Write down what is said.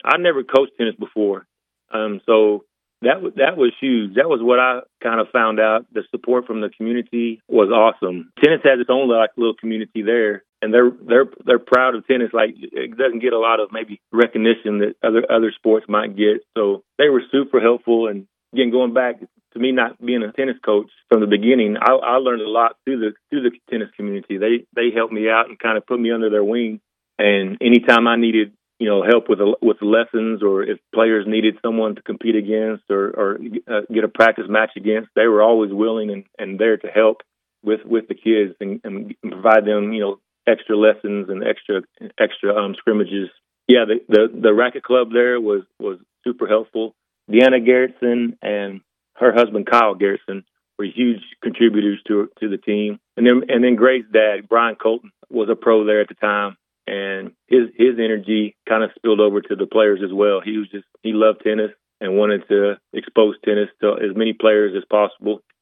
I never coached tennis before, so that was huge. That was what I kind of found out. The support from the community was awesome. Tennis has its own like little community there, and they're proud of tennis. Like it doesn't get a lot of maybe recognition that other sports might get. So they were super helpful. And again, going back to me not being a tennis coach from the beginning, I learned a lot through the tennis community. They helped me out and kind of put me under their wing. And anytime I needed help with lessons, or if players needed someone to compete against or get a practice match against, they were always willing and there to help with the kids and provide them extra lessons and extra scrimmages. Yeah, the racket club there was super helpful. Deanna Garrettson and her husband Kyle Garrettson were huge contributors to the team, and then Grace's dad Brian Colton was a pro there at the time. And his energy kind of spilled over to the players as well. He loved tennis and wanted to expose tennis to as many players as possible.